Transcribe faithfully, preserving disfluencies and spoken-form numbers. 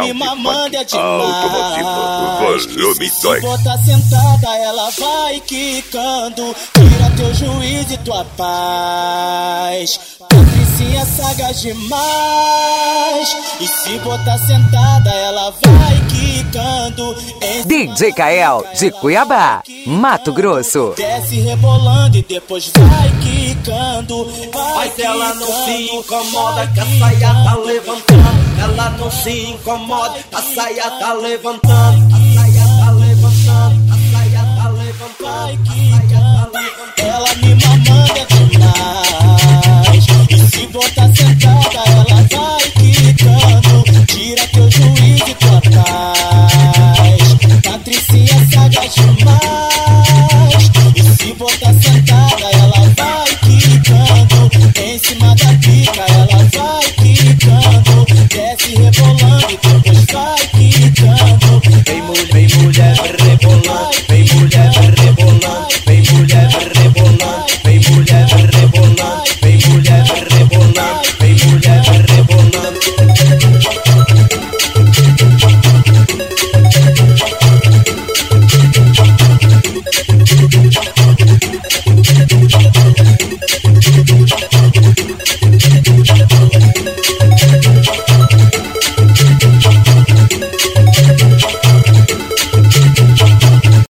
me mamando é demais. Se botar sentada, ela vai quicando. Tira teu juízo e tua paz. Patricinha sagaz demais. E se botar sentada, ela vai quicando. D J Kael de Cuiabá, Mato Grosso. Desce rebolando e depois vai quicando. Mas ela não se incomoda que a saia tá levantando. Ela não se incomoda, a saia tá levantando. A saia tá levantando, a saia tá levantando. Vai quicando. Ela me mamando é demais. E se botar sentada, ela vai quicando. Tira teu juízo e tua paz. Patricinha sagaz demais. E se botar sentada, ela vai quicando. Em cima da pica, ela vai quicando. Desce rebolando e depois vai quicando. Vem mulher, vem mulher rebolando. Vem mulher rebolando. Vem mulher rebolando. Vem mulher rebolando. Vem mulher rebolando. Vem mulher rebolando.